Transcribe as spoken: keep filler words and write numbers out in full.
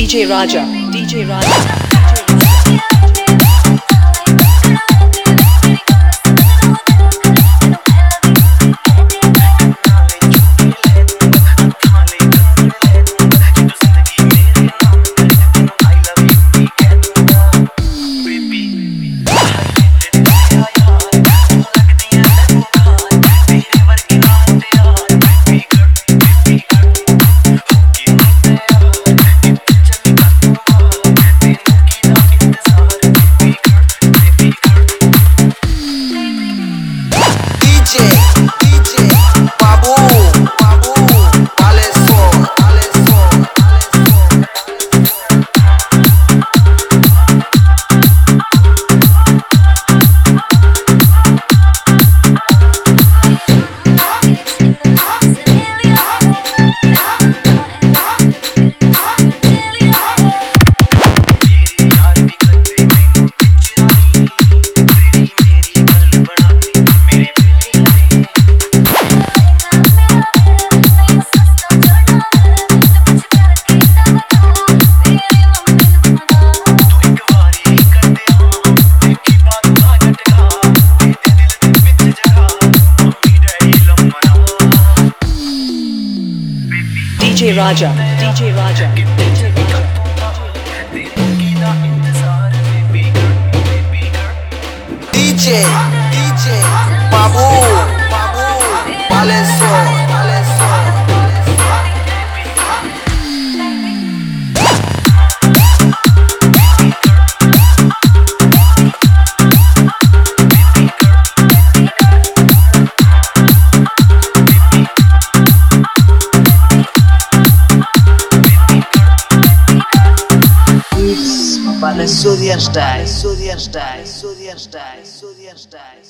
D J Raja, D J Raja. D J Raja, D J Raja, D J Raja. D J, D J, Babu, Babu, Baleso, Baleso. Balesurian style, Surian style, Surian style, Surian style.